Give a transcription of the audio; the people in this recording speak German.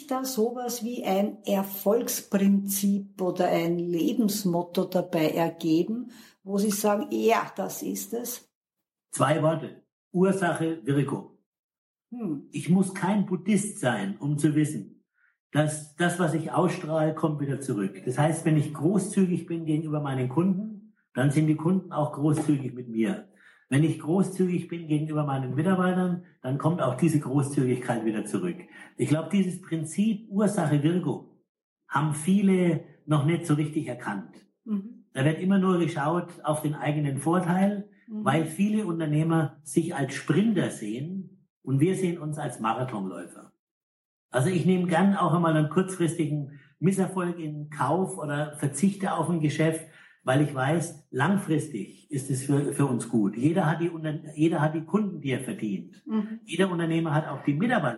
da sowas wie ein Erfolgsprinzip oder ein Lebensmotto dabei ergeben, wo Sie sagen, ja, das ist es? 2 Worte. Ursache, Wirkung. Ich muss kein Buddhist sein, um zu wissen, dass das, was ich ausstrahle, kommt wieder zurück. Das heißt, wenn ich großzügig bin gegenüber meinen Kunden, dann sind die Kunden auch großzügig mit mir. Wenn ich großzügig bin gegenüber meinen Mitarbeitern, dann kommt auch diese Großzügigkeit wieder zurück. Ich glaube, dieses Prinzip Ursache-Wirkung haben viele noch nicht so richtig erkannt. Da wird immer nur geschaut auf den eigenen Vorteil, weil viele Unternehmer sich als Sprinter sehen und wir sehen uns als Marathonläufer. Also ich nehme gern auch einmal einen kurzfristigen Misserfolg in Kauf oder verzichte auf ein Geschäft, weil ich weiß, langfristig ist es für uns gut. Jeder hat die Kunden, die er verdient. Jeder Unternehmer hat auch die Mitarbeiter,